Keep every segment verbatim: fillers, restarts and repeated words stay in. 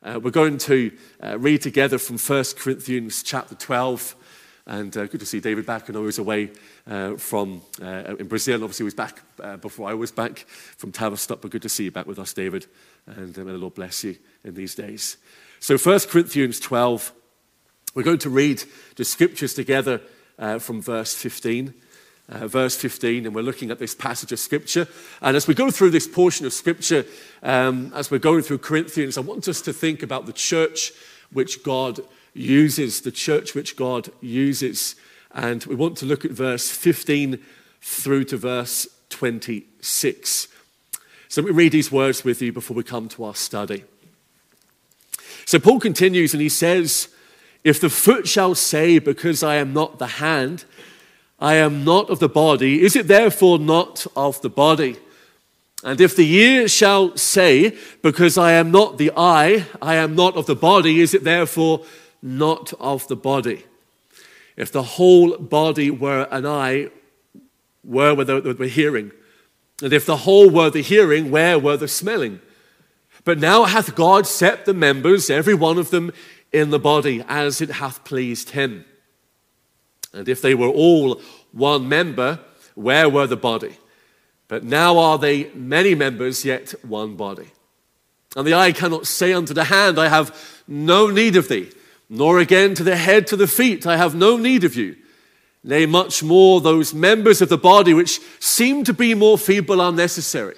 Uh, we're going to uh, read together from First Corinthians chapter twelve. And uh, good to see David back. I know he was away uh, from uh, in Brazil. Obviously, he was back uh, before I was back from Tavistock. But good to see you back with us, David. And uh, may the Lord bless you in these days. So First Corinthians twelve, we're going to read the scriptures together uh, from verse fifteen. Uh, verse fifteen, and we're looking at this passage of Scripture. And as we go through this portion of Scripture, um, as we're going through Corinthians, I want us to think about the church which God uses, the church which God uses. And we want to look at verse fifteen through to verse twenty-six. So let me read these words with you before we come to our study. So Paul continues and he says, "If the foot shall say, because I am not the hand, I am not of the body, is it therefore not of the body? And if the ear shall say, because I am not the eye, I am not of the body, is it therefore not of the body? If the whole body were an eye, where were the, the hearing? And if the whole were the hearing, where were the smelling? But now hath God set the members, every one of them, in the body, as it hath pleased him. And if they were all one member, where were the body? But now are they many members, yet one body. And the eye cannot say unto the hand, I have no need of thee, nor again to the head to the feet, I have no need of you. Nay, much more those members of the body which seem to be more feeble are necessary.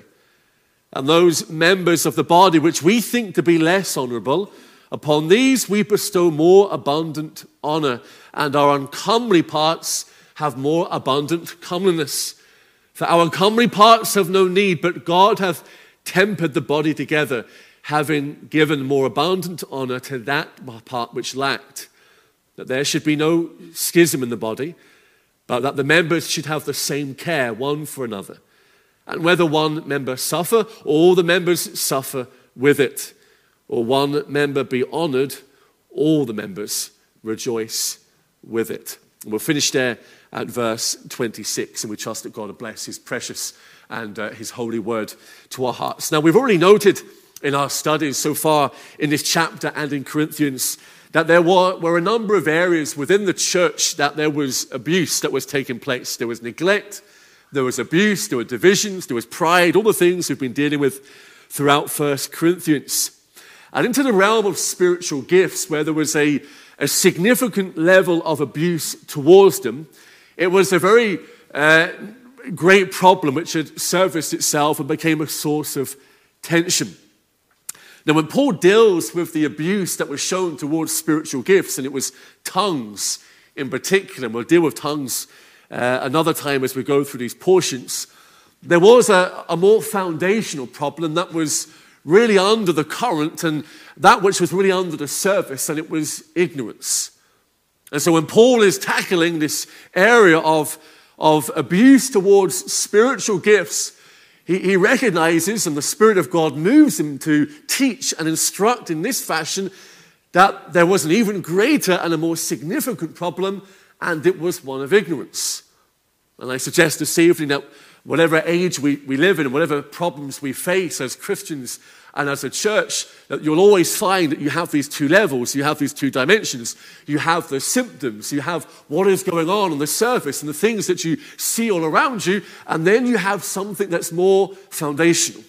And those members of the body which we think to be less honorable, upon these we bestow more abundant honor, and our uncomely parts have more abundant comeliness. For our uncomely parts have no need, but God hath tempered the body together, having given more abundant honor to that part which lacked, that there should be no schism in the body, but that the members should have the same care one for another. And whether one member suffer, all the members suffer with it. Or one member be honored, all the members rejoice with it." And we'll finish there at verse twenty-six, and we trust that God will bless his precious and uh, his holy word to our hearts. Now, we've already noted in our studies so far in this chapter and in Corinthians that there were, were a number of areas within the church that there was abuse that was taking place. There was neglect, there was abuse, there were divisions, there was pride, all the things we've been dealing with throughout First Corinthians. And into the realm of spiritual gifts, where there was a, a significant level of abuse towards them, it was a very uh, great problem which had surfaced itself and became a source of tension. Now, when Paul deals with the abuse that was shown towards spiritual gifts, and it was tongues in particular, and we'll deal with tongues uh, another time as we go through these portions, there was a, a more foundational problem that was really under the current, and that which was really under the surface, and it was ignorance. And so when Paul is tackling this area of, of abuse towards spiritual gifts, he, he recognizes, and the Spirit of God moves him to teach and instruct in this fashion, that there was an even greater and a more significant problem, and it was one of ignorance. And I suggest this evening that whatever age we, we live in, whatever problems we face as Christians and as a church, that you'll always find that you have these two levels, you have these two dimensions. You have the symptoms, you have what is going on on the surface and the things that you see all around you, and then you have something that's more foundational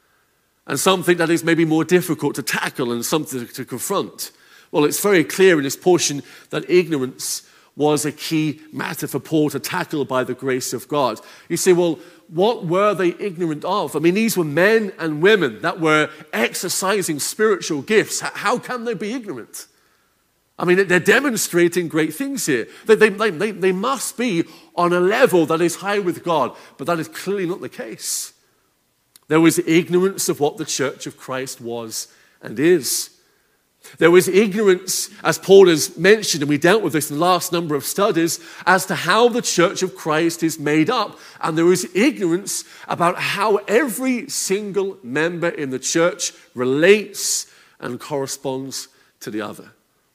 and something that is maybe more difficult to tackle and something to confront. Well, it's very clear in this portion that ignorance was a key matter for Paul to tackle by the grace of God. You say, well, what were they ignorant of? I mean, these were men and women that were exercising spiritual gifts. How can they be ignorant? I mean, they're demonstrating great things here. They, they, they, they must be on a level that is high with God, but that is clearly not the case. There was ignorance of what the church of Christ was and is. There was ignorance, as Paul has mentioned, and we dealt with this in the last number of studies, as to how the church of Christ is made up. And there is ignorance about how every single member in the church relates and corresponds to the other.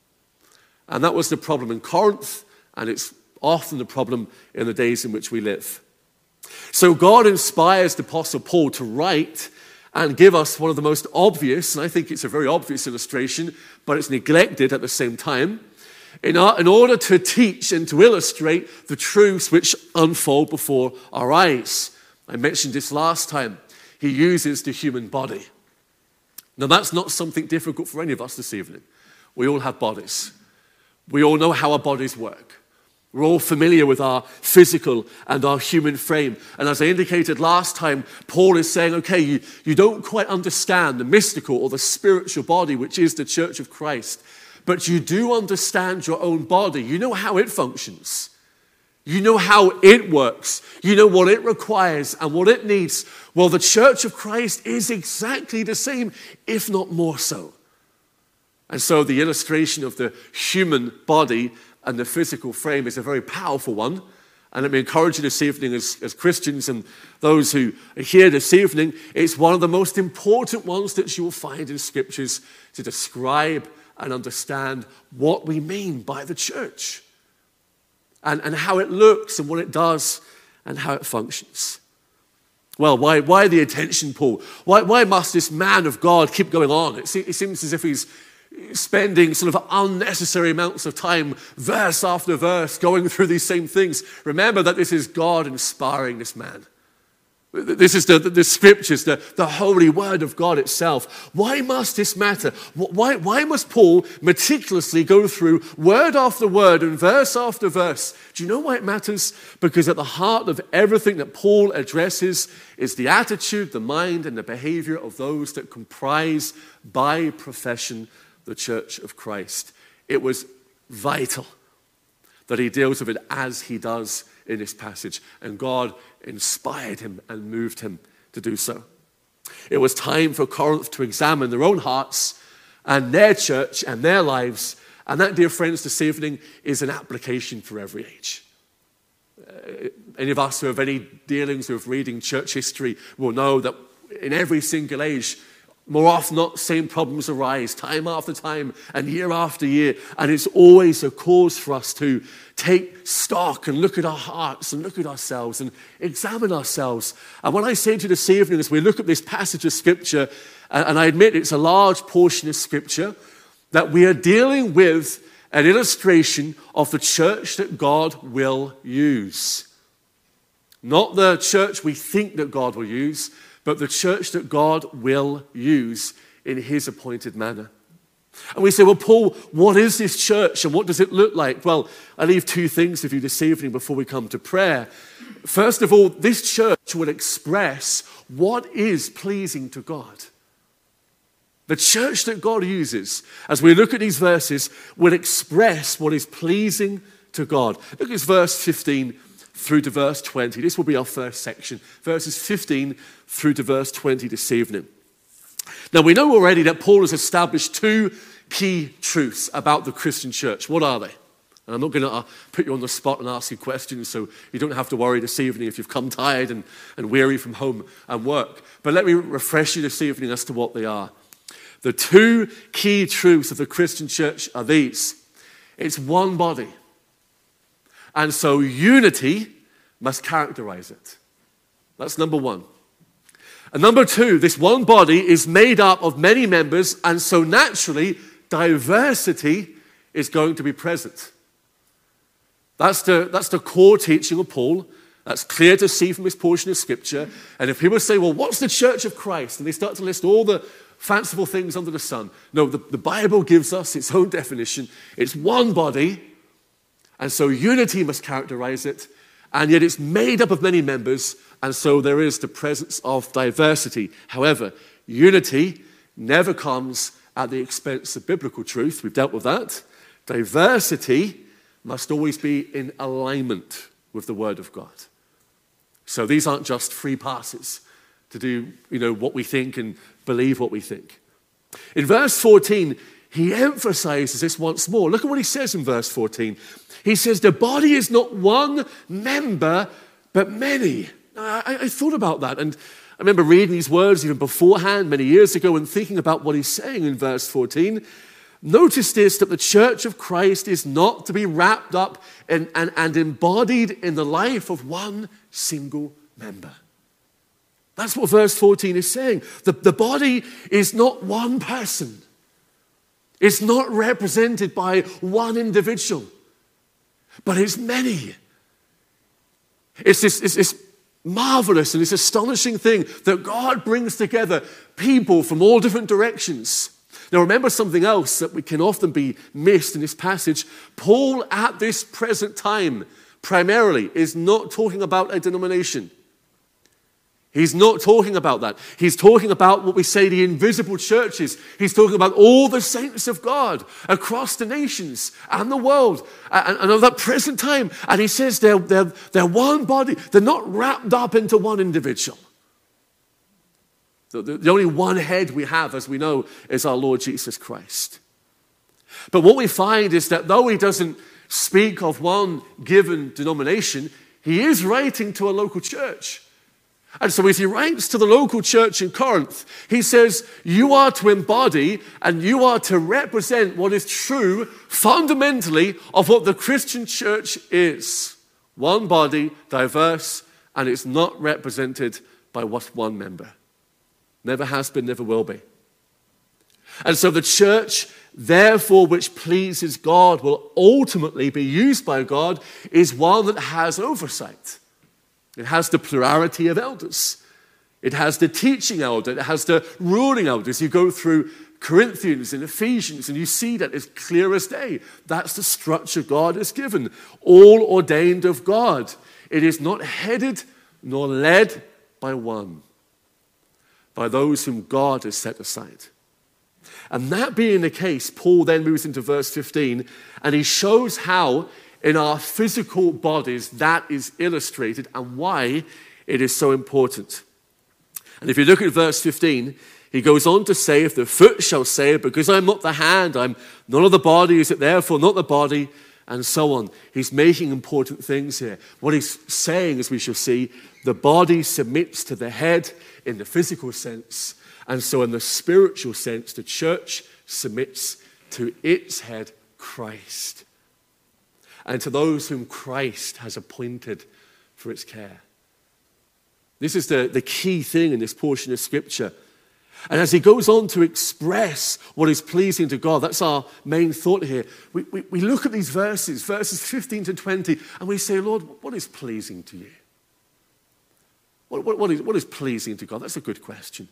And that was the problem in Corinth, and it's often the problem in the days in which we live. So God inspires the Apostle Paul to write and give us one of the most obvious, and I think it's a very obvious illustration, but it's neglected at the same time, in, our, in order to teach and to illustrate the truths which unfold before our eyes. I mentioned this last time. He uses the human body. Now, that's not something difficult for any of us this evening. We all have bodies. We all know how our bodies work. We're all familiar with our physical and our human frame. And as I indicated last time, Paul is saying, okay, you, you don't quite understand the mystical or the spiritual body, which is the church of Christ, but you do understand your own body. You know how it functions. You know how it works. You know what it requires and what it needs. Well, the church of Christ is exactly the same, if not more so. And so the illustration of the human body and the physical frame is a very powerful one. And let me encourage you this evening as, as Christians and those who are here this evening, it's one of the most important ones that you will find in scriptures to describe and understand what we mean by the church. And, and how it looks and what it does and how it functions. Well, why, why the attention, Paul? Why, why must this man of God keep going on? It, it seems as if he's spending sort of unnecessary amounts of time, verse after verse, going through these same things. Remember that this is God inspiring this man. This is the, the, the scriptures, the, the holy word of God itself. Why must this matter? Why, why must Paul meticulously go through word after word and verse after verse? Do you know why it matters? Because at the heart of everything that Paul addresses is the attitude, the mind, and the behavior of those that comprise, by profession, the church of Christ. It was vital that he deals with it as he does in this passage. And God inspired him and moved him to do so. It was time for Corinth to examine their own hearts and their church and their lives. And that, dear friends, this evening is an application for every age. Uh, any of us who have any dealings with reading church history will know that in every single age, more often not, same problems arise time after time and year after year. And it's always a cause for us to take stock and look at our hearts and look at ourselves and examine ourselves. And what I say to you this evening as we look at this passage of Scripture, and I admit it's a large portion of Scripture, that we are dealing with an illustration of the church that God will use. Not the church we think that God will use, but the church that God will use in his appointed manner. And we say, well, Paul, what is this church and what does it look like? Well, I leave two things with you this evening before we come to prayer. First of all, this church will express what is pleasing to God. The church that God uses, as we look at these verses, will express what is pleasing to God. Look at verse fifteen through to verse twenty. This will be our first section. Verses fifteen through to verse twenty this evening. Now, we know already that Paul has established two key truths about the Christian church. What are they? And I'm not going to uh, put you on the spot and ask you questions, so you don't have to worry this evening if you've come tired and, and weary from home and work. But let me refresh you this evening as to what they are. The two key truths of the Christian church are these. It's one body. And so unity must characterize it. That's number one. And number two, this one body is made up of many members, and so naturally, diversity is going to be present. That's the, that's the core teaching of Paul. That's clear to see from this portion of Scripture. And if people say, well, what's the church of Christ? And they start to list all the fanciful things under the sun. No, the, the Bible gives us its own definition. It's one body, and so unity must characterize it, and yet it's made up of many members, and so there is the presence of diversity. However, unity never comes at the expense of biblical truth. We've dealt with that. Diversity must always be in alignment with the Word of God. So these aren't just free passes to do, you know, what we think and believe what we think. In verse fourteen, he emphasizes this once more. Look at what he says in verse fourteen. He says, the body is not one member, but many. I, I thought about that, and I remember reading these words even beforehand many years ago and thinking about what he's saying in verse fourteen. Notice this, that the church of Christ is not to be wrapped up in, and, and embodied in the life of one single member. That's what verse fourteen is saying. The, the body is not one person. It's not represented by one individual, but it's many. It's this, it's this marvelous and this astonishing thing that God brings together people from all different directions. Now remember something else that we can often be missed in this passage. Paul at this present time primarily is not talking about a denomination. He's not talking about that. He's talking about what we say the invisible churches. He's talking about all the saints of God across the nations and the world and, and of that present time. And he says they're, they're, they're one body. They're not wrapped up into one individual. The, the, the only one head we have, as we know, is our Lord Jesus Christ. But what we find is that though he doesn't speak of one given denomination, he is writing to a local church. And so as he writes to the local church in Corinth, he says, you are to embody and you are to represent what is true fundamentally of what the Christian church is. One body, diverse, and it's not represented by what one member. Never has been, never will be. And so the church, therefore, which pleases God, will ultimately be used by God, is one that has oversight. It has the plurality of elders. It has the teaching elder. It has the ruling elders. You go through Corinthians and Ephesians and you see that as clear as day. That's the structure God has given. All ordained of God. It is not headed nor led by one, by those whom God has set aside. And that being the case, Paul then moves into verse fifteen and he shows how in our physical bodies that is illustrated and why it is so important. And if you look at verse fifteen, he goes on to say, if the foot shall say, because I'm not the hand, I'm none of the body, is it therefore not the body, and so on. He's making important things here. What he's saying, as we shall see, the body submits to the head in the physical sense, and so in the spiritual sense, the church submits to its head, Christ, and to those whom Christ has appointed for its care. This is the, the key thing in this portion of Scripture. And as he goes on to express what is pleasing to God, that's our main thought here. We, we, we look at these verses, verses fifteen to twenty, and we say, Lord, what is pleasing to you? What, what, what, is, what is pleasing to God? That's a good question.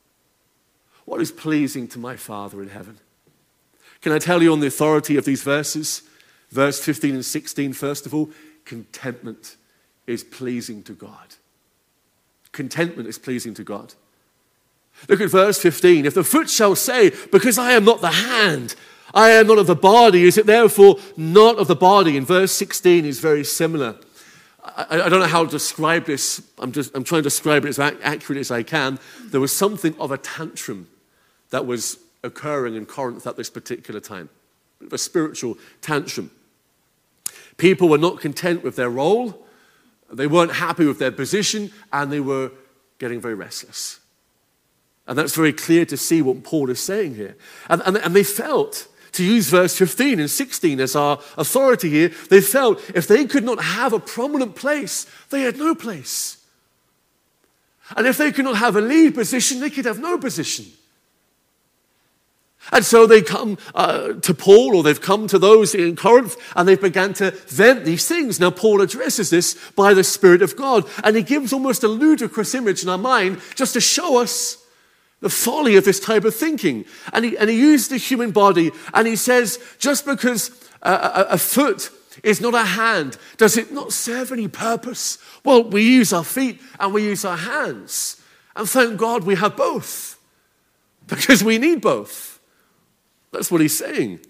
What is pleasing to my Father in heaven? Can I tell you on the authority of these verses? Verse fifteen and sixteen, first of all, contentment is pleasing to God. Contentment is pleasing to God. Look at verse fifteen. If the foot shall say, because I am not the hand, I am not of the body, is it therefore not of the body? And verse sixteen is very similar. I, I don't know how to describe this. I'm, just, I'm trying to describe it as accurate as I can. There was something of a tantrum that was occurring in Corinth at this particular time. A spiritual tantrum. People were not content with their role, they weren't happy with their position, and they were getting very restless. And that's very clear to see what Paul is saying here. And, and, and they felt, to use verse fifteen and sixteen as our authority here, they felt if they could not have a prominent place, they had no place. And if they could not have a lead position, they could have no position. And so they come uh, to Paul, or they've come to those in Corinth, and they've begun to vent these things. Now, Paul addresses this by the Spirit of God, and he gives almost a ludicrous image in our mind just to show us the folly of this type of thinking. And he, and he used the human body, and he says, just because a, a, a foot is not a hand, does it not serve any purpose? Well, we use our feet and we use our hands. And thank God we have both, because we need both. That's what he's saying.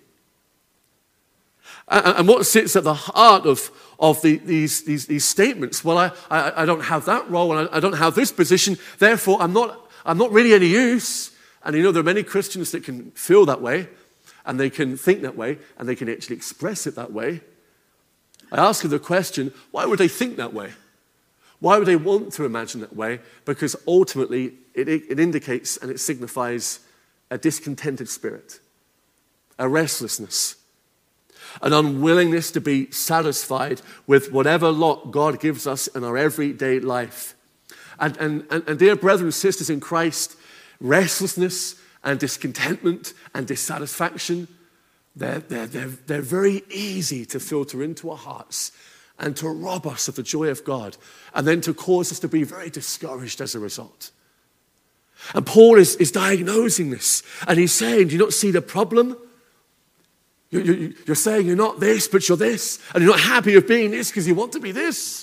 And what sits at the heart of, of the, these, these, these statements? Well, I, I, I don't have that role, and I, I don't have this position, therefore I'm not, I'm not really any use. And you know, there are many Christians that can feel that way, and they can think that way, and they can actually express it that way. I ask you the question, why would they think that way? Why would they want to imagine that way? Because ultimately, it, it indicates and it signifies a discontented spirit. A restlessness, an unwillingness to be satisfied with whatever lot God gives us in our everyday life. And, and, and, and dear brothers and sisters in Christ, restlessness and discontentment and dissatisfaction, they're, they're, they're, they're very easy to filter into our hearts and to rob us of the joy of God, and then to cause us to be very discouraged as a result. And Paul is, is diagnosing this, and he's saying, do you not see the problem? You, you, you're saying you're not this, but you're this, and you're not happy of being this because you want to be this.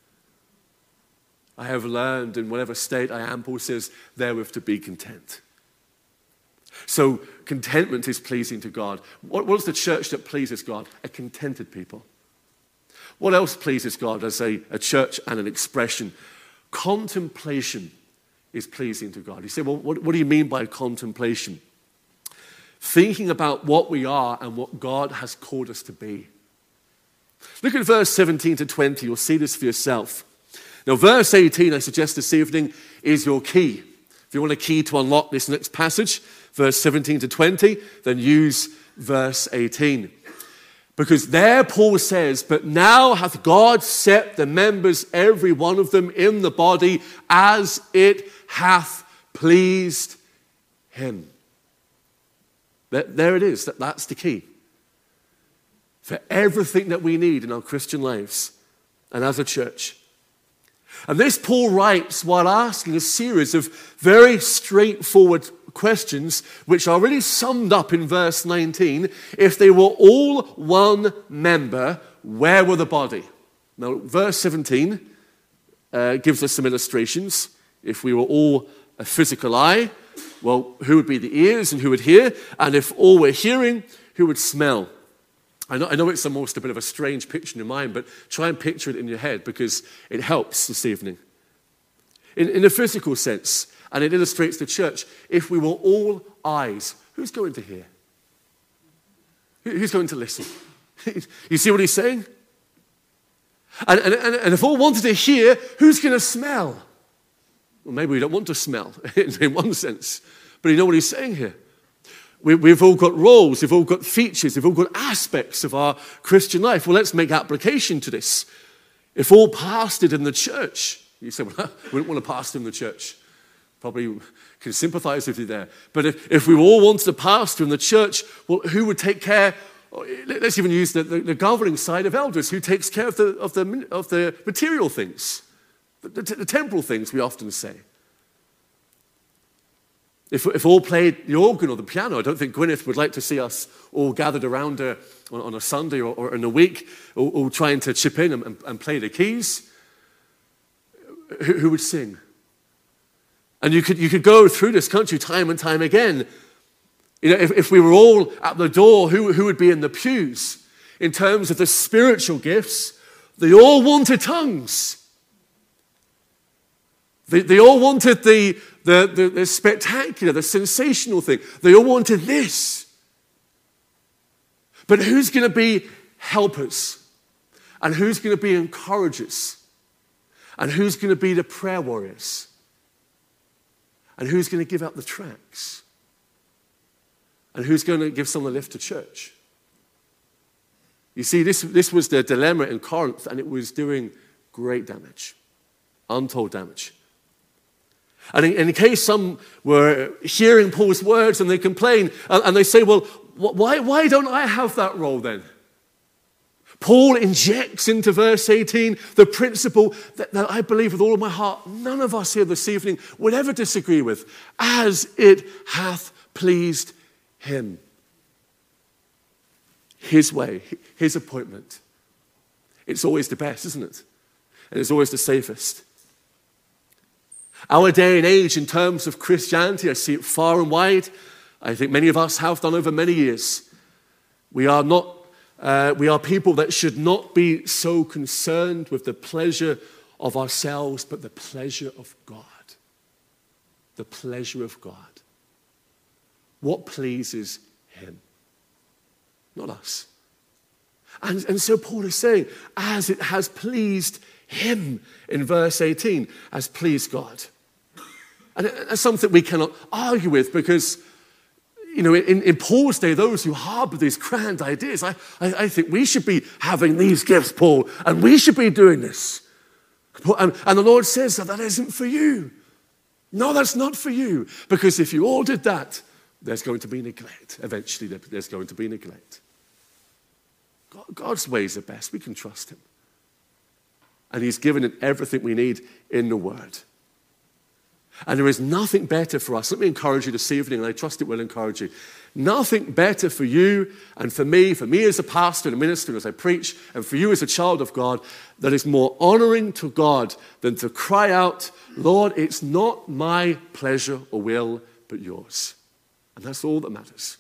I have learned in whatever state I am, Paul says, therewith to be content. So contentment is pleasing to God. What, what's the church that pleases God? A contented people. What else pleases God as a, a church and an expression? Contemplation is pleasing to God. You say, well, what, what do you mean by contemplation? Thinking about what we are and what God has called us to be. Look at verse seventeen to twenty. You'll see this for yourself. Now, verse eighteen, I suggest this evening, is your key. If you want a key to unlock this next passage, verse seventeen to twenty, then use verse eighteen. Because there Paul says, but now hath God set the members, every one of them, in the body as it hath pleased him. There it is. That's the key. For everything that we need in our Christian lives and as a church. And this Paul writes while asking a series of very straightforward questions, which are really summed up in verse nineteen. If they were all one member, where were the body? Now, verse seventeen uh, gives us some illustrations. If we were all a physical eye, well, who would be the ears and who would hear? And if all were hearing, who would smell? I know, I know it's almost a bit of a strange picture in your mind, but try and picture it in your head because it helps this evening. In, in a physical sense, and it illustrates the church, if we were all eyes, who's going to hear? Who's going to listen? You see what he's saying? And, and, and if all wanted to hear, who's going to smell? Well, maybe we don't want to smell in one sense, but you know what he's saying here? We, we've all got roles, we've all got features, we've all got aspects of our Christian life. Well, let's make application to this. If all pastored in the church, you say, well, we don't want to pastor in the church. Probably can sympathize with you there. But if, if we all wanted to pastor in the church, well, who would take care? Let's even use the, the, the governing side of elders. Who takes care of the, of the, of the material things? The, the, the temporal things, we often say. If, if all played the organ or the piano, I don't think Gwyneth would like to see us all gathered around her on, on a Sunday or, or in a week, all, all trying to chip in and, and play the keys. Who, who would sing? And you could, you could go through this country time and time again. You know, if, if we were all at the door, who, who would be in the pews? In terms of the spiritual gifts, they all wanted tongues. They, they all wanted the, the, the, the spectacular, the sensational thing. They all wanted this. But who's going to be helpers? And who's going to be encouragers? And who's going to be the prayer warriors? And who's going to give out the tracts? And who's going to give some of the lift to church? You see, this, this was the dilemma in Corinth, and it was doing great damage, untold damage. And in, in case some were hearing Paul's words and they complain, and, and they say, well, why, why don't I have that role then? Paul injects into verse eighteen the principle that, that I believe with all of my heart none of us here this evening would ever disagree with, as it hath pleased him. His way, his appointment. It's always the best, isn't it? And it's always the safest. Our day and age in terms of Christianity, I see it far and wide. I think many of us have done over many years. We are not Uh, we are people that should not be so concerned with the pleasure of ourselves, but the pleasure of God. The pleasure of God. What pleases him, not us. And, and so Paul is saying, as it has pleased him in verse eighteen, has pleased God. And that's something we cannot argue with because, you know, in, in Paul's day, those who harbor these grand ideas, I, I, I think we should be having these gifts, Paul, and we should be doing this. And, and the Lord says that that isn't for you. No, that's not for you. Because if you all did that, there's going to be neglect. Eventually, there's going to be neglect. God, God's ways are best. We can trust him. And he's given it everything we need in the Word. And there is nothing better for us. Let me encourage you this evening, and I trust it will encourage you. Nothing better for you and for me, for me as a pastor and a minister and as I preach, and for you as a child of God, that is more honoring to God than to cry out, Lord, it's not my pleasure or will, but yours. And that's all that matters.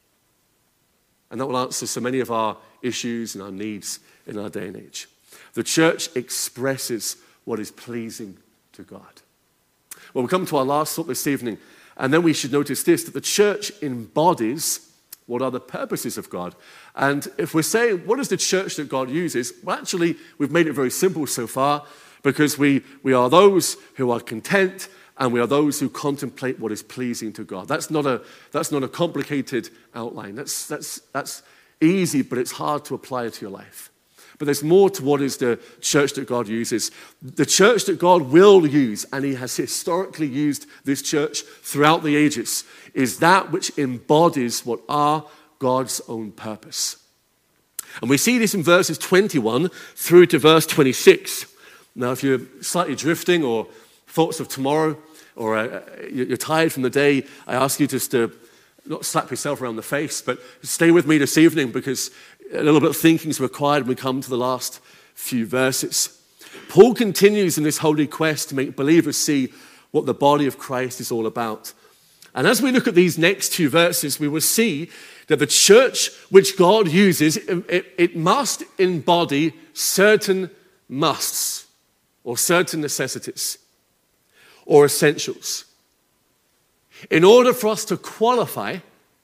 And that will answer so many of our issues and our needs in our day and age. The church expresses what is pleasing to God. Well, we come to our last thought this evening, and then we should notice this, that the church embodies what are the purposes of God. And if we're saying, what is the church that God uses? Well, actually, we've made it very simple so far, because we, we are those who are content, and we are those who contemplate what is pleasing to God. That's not a, that's not a complicated outline. That's, that's, that's easy, but it's hard to apply to your life. But there's more to what is the church that God uses. The church that God will use, and he has historically used this church throughout the ages, is that which embodies what are God's own purpose. And we see this in verses twenty-one through to verse twenty-six. Now, if you're slightly drifting or thoughts of tomorrow, or uh, you're tired from the day, I ask you just to not slap yourself around the face, but stay with me this evening, because a little bit of thinking is required when we come to the last few verses. Paul continues in this holy quest to make believers see what the body of Christ is all about. And as we look at these next two verses, we will see that the church which God uses, it, it, it must embody certain musts, or certain necessities, or essentials, in order for us to qualify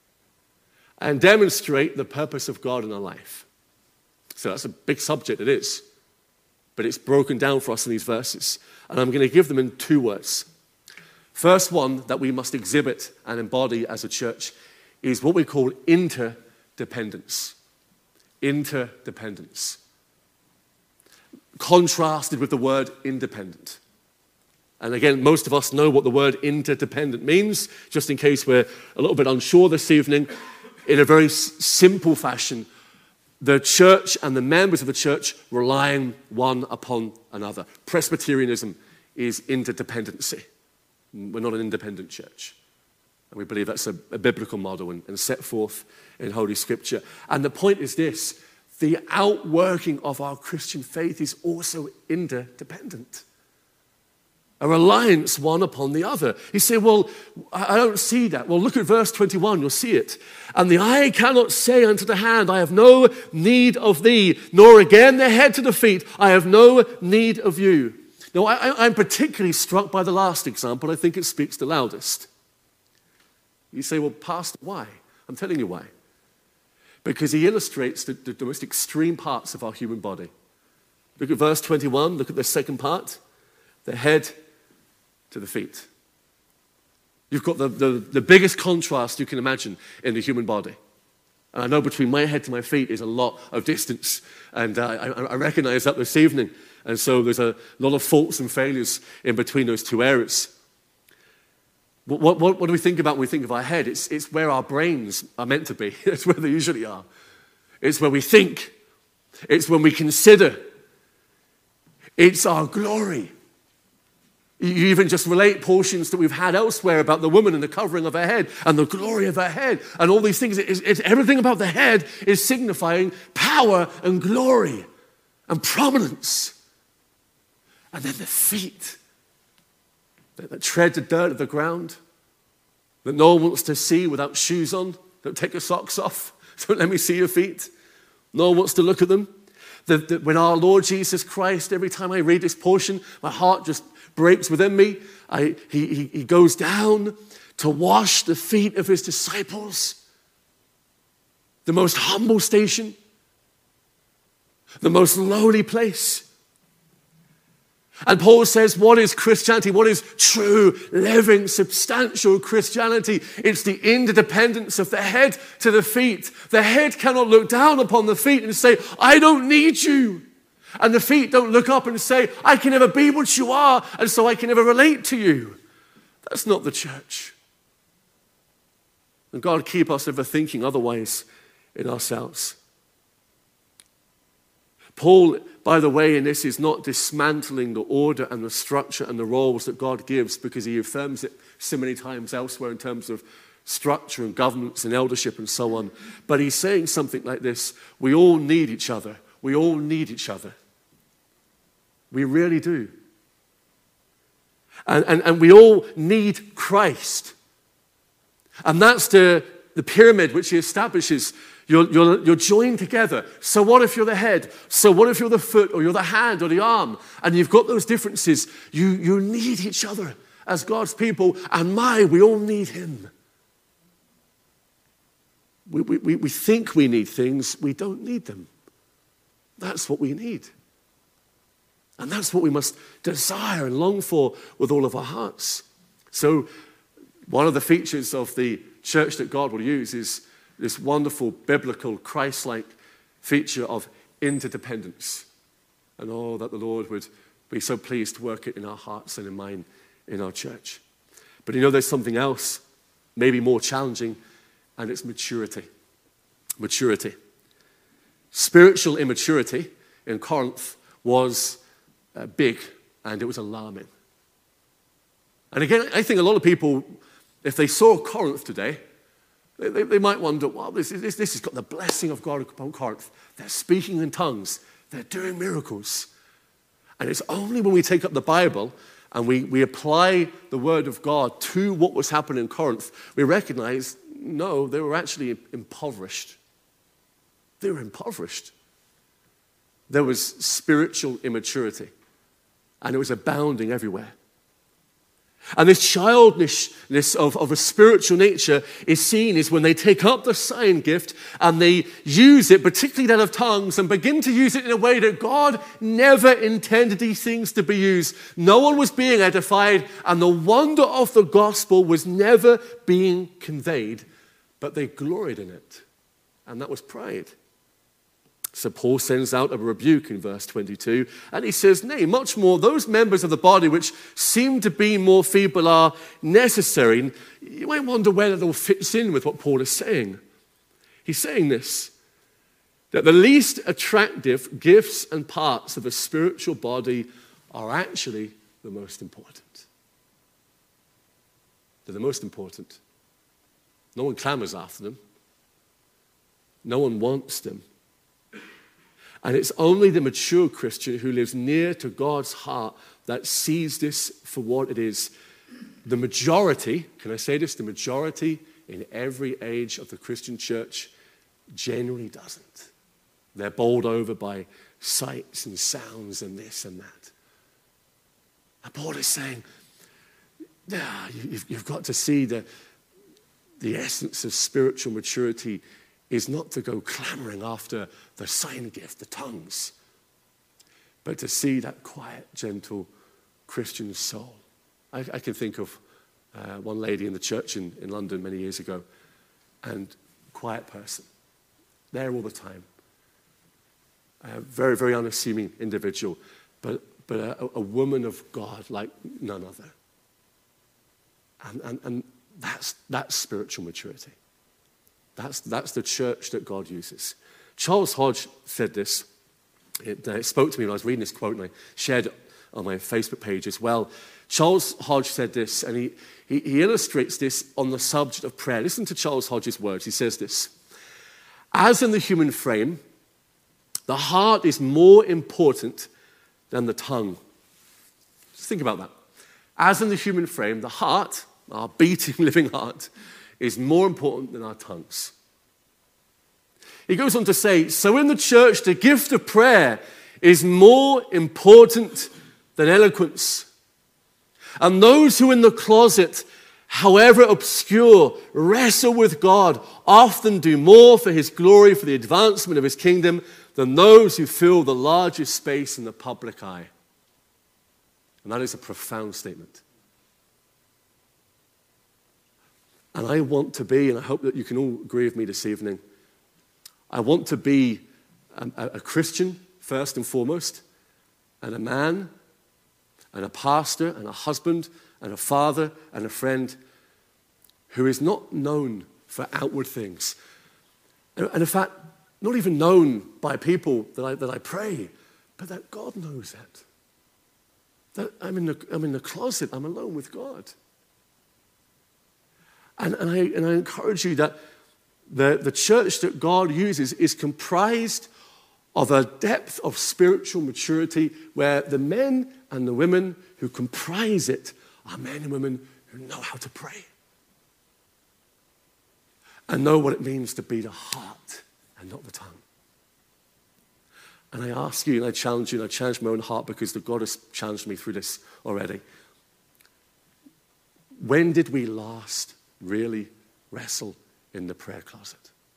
and demonstrate the purpose of God in our life. So that's a big subject, it is. But it's broken down for us in these verses. And I'm going to give them in two words. First one that we must exhibit and embody as a church is what we call interdependence. Interdependence. Contrasted with the word independent. And again, most of us know what the word interdependent means, just in case we're a little bit unsure this evening. In a very simple fashion, the church and the members of the church relying one upon another. Presbyterianism is interdependency. We're not an independent church. And we believe that's a, a biblical model and, and set forth in Holy Scripture. And the point is this, the outworking of our Christian faith is also interdependent. A reliance one upon the other. You say, well, I don't see that. Well, look at verse twenty-one, you'll see it. And the eye cannot say unto the hand, I have no need of thee, nor again the head to the feet, I have no need of you. Now, I, I'm particularly struck by the last example. I think it speaks the loudest. You say, well, Pastor, why? I'm telling you why. Because he illustrates the, the, the most extreme parts of our human body. Look at verse twenty-one, look at the second part, the head to the feet. You've got the, the, the biggest contrast you can imagine in the human body. And I know between my head to my feet is a lot of distance. And uh, I, I recognize that this evening. And so there's a lot of faults and failures in between those two areas. What, what, what do we think about when we think of our head? It's, it's where our brains are meant to be. It's where they usually are. It's where we think. It's when we consider. It's our glory. You even just relate portions that we've had elsewhere about the woman and the covering of her head and the glory of her head and all these things. It's, it's, everything about the head is signifying power and glory and prominence. And then the feet that, that tread the dirt of the ground, that no one wants to see without shoes on. Don't take your socks off. Don't let me see your feet. No one wants to look at them. The, the, when our Lord Jesus Christ, every time I read this portion, my heart just breaks within me. I, he, he, he goes down to wash the feet of his disciples. The most humble station. The most lowly place. And Paul says, what is Christianity? What is true, living, substantial Christianity? It's the interdependence of the head to the feet. The head cannot look down upon the feet and say, I don't need you. And the feet don't look up and say, I can never be what you are, and so I can never relate to you. That's not the church. And God keep us ever thinking otherwise in ourselves. Paul, by the way, in this is not dismantling the order and the structure and the roles that God gives, because he affirms it so many times elsewhere in terms of structure and governance and eldership and so on. But he's saying something like this: we all need each other. We all need each other. We really do. And, and, and we all need Christ. And that's the, the pyramid which he establishes. You're, you're, you're joined together. So what if you're the head? So what if you're the foot, or you're the hand or the arm? And you've got those differences. You, you need each other as God's people. And my, we all need him. We, we, we think we need things. We don't need them. That's what we need. And that's what we must desire and long for with all of our hearts. So one of the features of the church that God will use is this wonderful, biblical, Christ-like feature of interdependence. And oh, that the Lord would be so pleased to work it in our hearts and in mind in our church. But you know, there's something else, maybe more challenging, and it's maturity. Maturity. Spiritual immaturity in Corinth was uh, big, and it was alarming. And again, I think a lot of people, if they saw Corinth today, they, they, they might wonder, wow, this, this, this has got the blessing of God upon Corinth. They're speaking in tongues. They're doing miracles. And it's only when we take up the Bible and we, we apply the word of God to what was happening in Corinth, we recognize, no, they were actually impoverished. They were impoverished. There was spiritual immaturity, and it was abounding everywhere. And this childishness of, of a spiritual nature is seen is when they take up the sign gift and they use it, particularly that of tongues, and begin to use it in a way that God never intended these things to be used. No one was being edified, and the wonder of the gospel was never being conveyed, but they gloried in it. And that was pride. So Paul sends out a rebuke in verse twenty-two, and he says, nay, much more, those members of the body which seem to be more feeble are necessary. And you might wonder where that all fits in with what Paul is saying. He's saying this, that the least attractive gifts and parts of a spiritual body are actually the most important. They're the most important. No one clamors after them. No one wants them. And it's only the mature Christian who lives near to God's heart that sees this for what it is. The majority, can I say this? The majority in every age of the Christian church generally doesn't. They're bowled over by sights and sounds and this and that. And Paul is saying, yeah, you've, you've got to see the, the essence of spiritual maturity is not to go clamoring after the sign gift, the tongues, but to see that quiet, gentle Christian soul. I, I can think of uh, one lady in the church in, in London many years ago, and quiet person, there all the time. A very, very unassuming individual, but, but a, a woman of God like none other. And, and, and that's, that's spiritual maturity. That's, that's the church that God uses. Charles Hodge said this. It, uh, it spoke to me when I was reading this quote, and I shared it on my Facebook page as well. Charles Hodge said this, and he, he, he illustrates this on the subject of prayer. Listen to Charles Hodge's words. He says this: as in the human frame, the heart is more important than the tongue. Just think about that. As in the human frame, the heart, our beating, living heart, is more important than our tongues. He goes on to say, so in the church, the gift of prayer is more important than eloquence. And those who in the closet, however obscure, wrestle with God, often do more for his glory, for the advancement of his kingdom, than those who fill the largest space in the public eye. And that is a profound statement. And I want to be, and I hope that you can all agree with me this evening, I want to be a, a Christian first and foremost, and a man, and a pastor, and a husband, and a father, and a friend who is not known for outward things. And in fact, not even known by people that I, that I pray, but that God knows that. That I'm in the, I'm in the closet, I'm alone with God. And, and, I, and I encourage you that the, the church that God uses is comprised of a depth of spiritual maturity where the men and the women who comprise it are men and women who know how to pray and know what it means to be the heart and not the tongue. And I ask you, and I challenge you, and I challenge my own heart because the God has challenged me through this already. When did we last really wrestle in the prayer closet?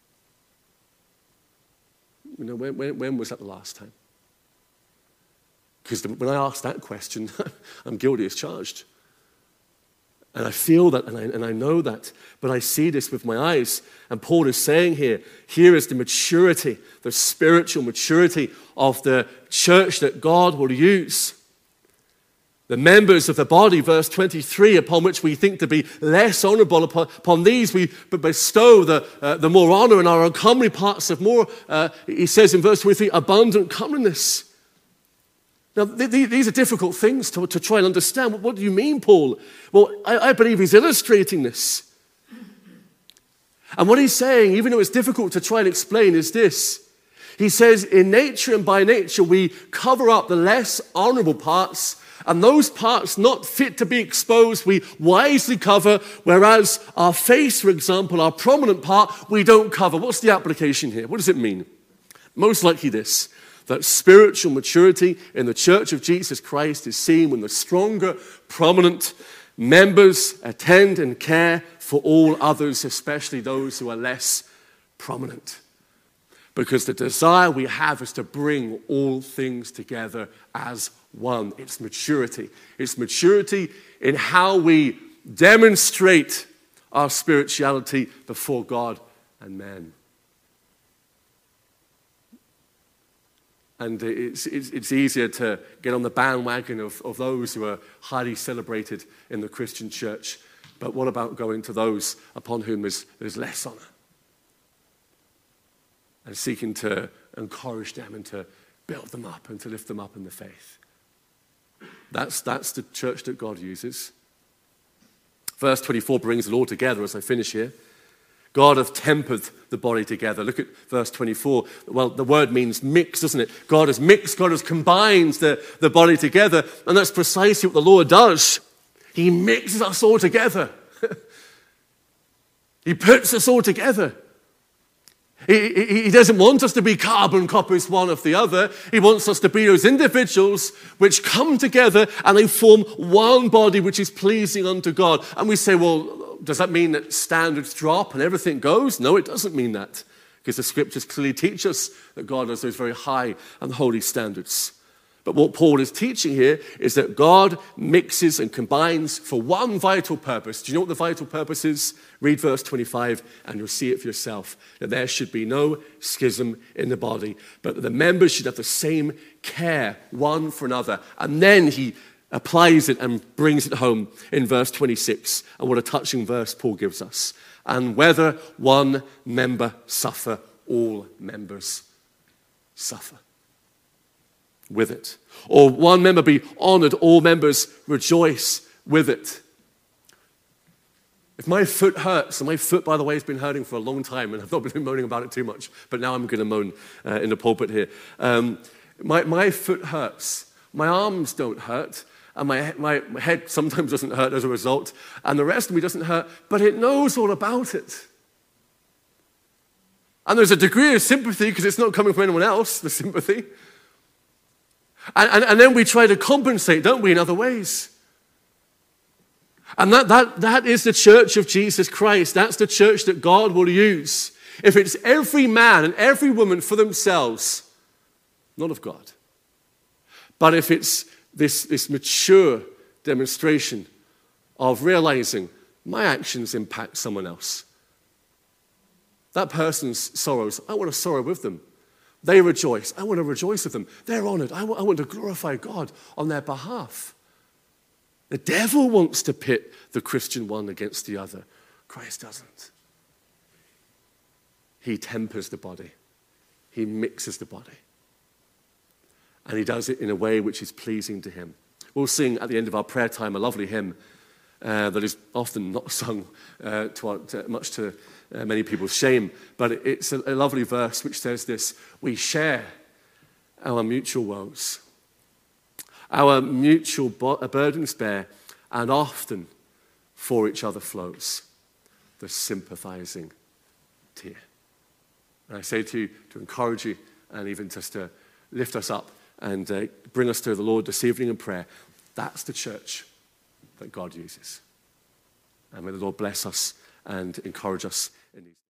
You know, when, when, when was that the last time? Because when I ask that question, I'm guilty as charged. And I feel that, and I, and I know that, but I see this with my eyes. And Paul is saying here, here is the maturity, the spiritual maturity of the church that God will use. The members of the body, verse twenty-three, upon which we think to be less honorable, upon, upon these we bestow the, uh, the more honor, and our uncomely parts of more, uh, he says in verse twenty-three, abundant comeliness. Now, th- th- these are difficult things to, to try and understand. What, what do you mean, Paul? Well, I, I believe he's illustrating this. And what he's saying, even though it's difficult to try and explain, is this. He says, in nature and by nature, we cover up the less honorable parts, and those parts not fit to be exposed, we wisely cover, whereas our face, for example, our prominent part, we don't cover. What's the application here? What does it mean? Most likely this, that spiritual maturity in the church of Jesus Christ is seen when the stronger, prominent members attend and care for all others, especially those who are less prominent. Because the desire we have is to bring all things together as one. It's maturity. It's maturity in how we demonstrate our spirituality before God and men. And it's, it's, it's easier to get on the bandwagon of, of those who are highly celebrated in the Christian church. But what about going to those upon whom there's, there's less honor? And seeking to encourage them and to build them up and to lift them up in the faith. That's, that's the church that God uses. Verse twenty-four brings it all together as I finish here. God hath tempered the body together. Look at verse twenty-four. Well, the word means mix, doesn't it? God has mixed, God has combined the, the body together. And that's precisely what the Lord does. He mixes us all together. He puts us all together. He, he, he doesn't want us to be carbon copies one of the other. He wants us to be those individuals which come together and they form one body which is pleasing unto God. And we say, well, does that mean that standards drop and everything goes? No, it doesn't mean that. Because the scriptures clearly teach us that God has those very high and holy standards. But what Paul is teaching here is that God mixes and combines for one vital purpose. Do you know what the vital purpose is? Read verse twenty-five and you'll see it for yourself. That there should be no schism in the body, but that the members should have the same care one for another. And then he applies it and brings it home in verse twenty-six. And what a touching verse Paul gives us. And whether one member suffer, all members suffer with it. Or one member be honored, all members rejoice with it. If my foot hurts, and my foot, by the way, has been hurting for a long time, and I've not been moaning about it too much, but now I'm going to moan uh, in the pulpit here. Um, my, my foot hurts. My arms don't hurt, and my, my head sometimes doesn't hurt as a result, and the rest of me doesn't hurt, but it knows all about it. And there's a degree of sympathy, because it's not coming from anyone else, the sympathy. And, and, and then we try to compensate, don't we, in other ways. And that, that, that is the church of Jesus Christ. That's the church that God will use. If it's every man and every woman for themselves, not of God. But if it's this, this mature demonstration of realizing my actions impact someone else. That person's sorrows, I want to sorrow with them. They rejoice. I want to rejoice with them. They're honored. I want, I want to glorify God on their behalf. The devil wants to pit the Christian one against the other. Christ doesn't. He tempers the body. He mixes the body. And he does it in a way which is pleasing to him. We'll sing at the end of our prayer time a lovely hymn uh, that is often not sung uh, to, our, to, much to uh, many people's shame, but it's a, a lovely verse which says this: we share our mutual woes, our mutual bo- burdens bear, and often for each other flows the sympathizing tear. And I say to you, to encourage you, and even just to lift us up and uh, bring us to the Lord this evening in prayer, that's the church that God uses. And may the Lord bless us and encourage us in these.